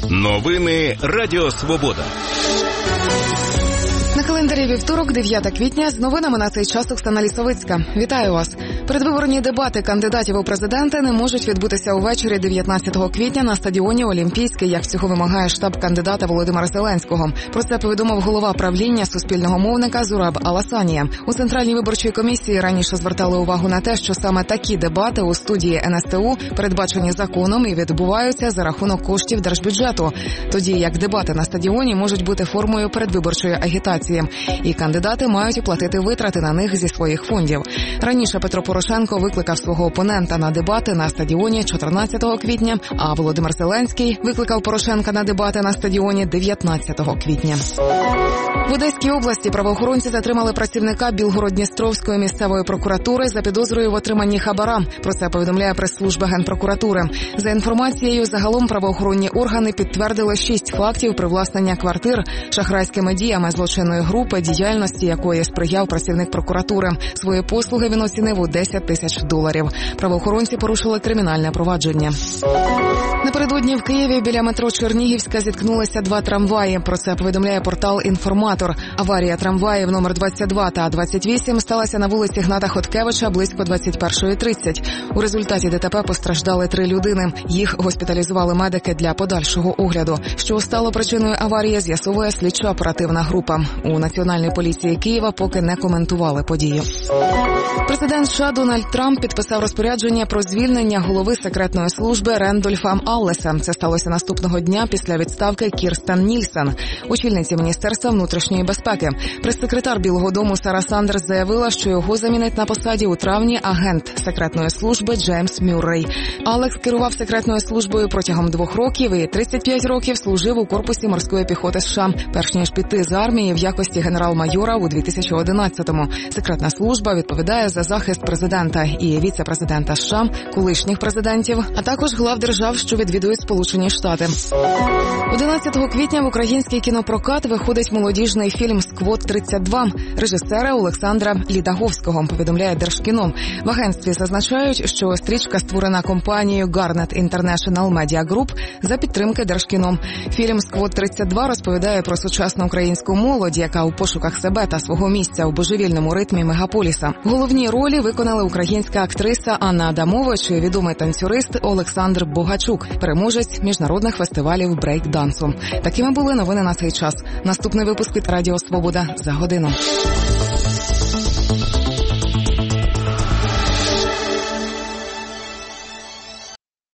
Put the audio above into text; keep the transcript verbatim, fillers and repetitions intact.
Новини Радіо Свобода. На календарі вівторок, дев'яте квітня, з новинами на цей час Оксана Лісовицька. Вітаю вас. Передвиборні дебати кандидатів у президенти не можуть відбутися увечері дев'ятнадцятого квітня на стадіоні Олімпійський, як цього вимагає штаб кандидата Володимира Зеленського. Про це повідомив голова правління суспільного мовника Зураб Аласанія. У Центральній виборчій комісії раніше звертали увагу на те, що саме такі дебати у студії ен ес те у передбачені законом і відбуваються за рахунок коштів держбюджету, тоді як дебати на стадіоні можуть бути формою передвиборчої агітації, і кандидати мають оплатити витрати на них зі своїх фондів. Раніше Петро Порошенко викликав свого опонента на дебати на стадіоні чотирнадцятого квітня, а Володимир Зеленський викликав Порошенка на дебати на стадіоні дев'ятнадцятого квітня. В Одеській області правоохоронці затримали працівника Білгород-Дністровської місцевої прокуратури за підозрою в отриманні хабара. Про це повідомляє прес-служба Генпрокуратури. За інформацією, загалом правоохоронні органи підтвердили шість фактів привласнення квартир шахрайськими діями злочинної групи, діяльності якої сприяв працівник прокуратури. Свої послуги він оцінив у десять тисяч доларів. Правоохоронці порушили кримінальне провадження. Напередодні в Києві біля метро Чернігівська зіткнулися два трамваї. Про це повідомляє портал «Інформатор». Аварія трамваїв номер двадцять два та двадцять вісім сталася на вулиці Гната Хоткевича близько двадцять першої тридцять. У результаті ДТП постраждали три людини. Їх госпіталізували медики для подальшого огляду. Що стало причиною аварії, з'ясовує слідчо-оперативна група. У Національній поліції Києва поки не коментували подію. Президент США Дональд Трамп підписав розпорядження про звільнення голови секретної служби Рендольфа Аллеса. Це сталося наступного дня після відставки Кірстен Нільсен, очільниці Міністерства внутрішньої безпеки. Прес-секретар Білого дому Сара Сандерс заявила, що його замінить на посаді у травні агент секретної служби Джеймс Мюррей. Алекс керував секретною службою протягом двох років і тридцять п'ять років служив у корпусі морської піхоти США, перш ніж піти з армії в якості генерал-майора у дві тисячі одинадцятому. Секретна служба відповідає за захист президента і віце-президента США, колишніх президентів, а також глав держав, що відвідують Сполучені Штати. одинадцятого квітня в український кінопрокат виходить молодіжний фільм «Сквот тридцять два» режисера Олександра Лідаговського, повідомляє Держкіно. В агентстві зазначають, що стрічка створена компанією Garnet International Media Group за підтримки Держкіно. Фільм «Сквот тридцять два» розповідає про сучасну українську молодь, яка у пошуках себе та свого місця у божевільному ритмі мегаполіса. Головні ролі виконали українська актриса Анна Адамович і відомий танцюрист Олександр Богачук, переможець міжнародних фестивалів брейк-дансу. Такими були новини на цей час. Наступний випуск від Радіо Свобода за годину.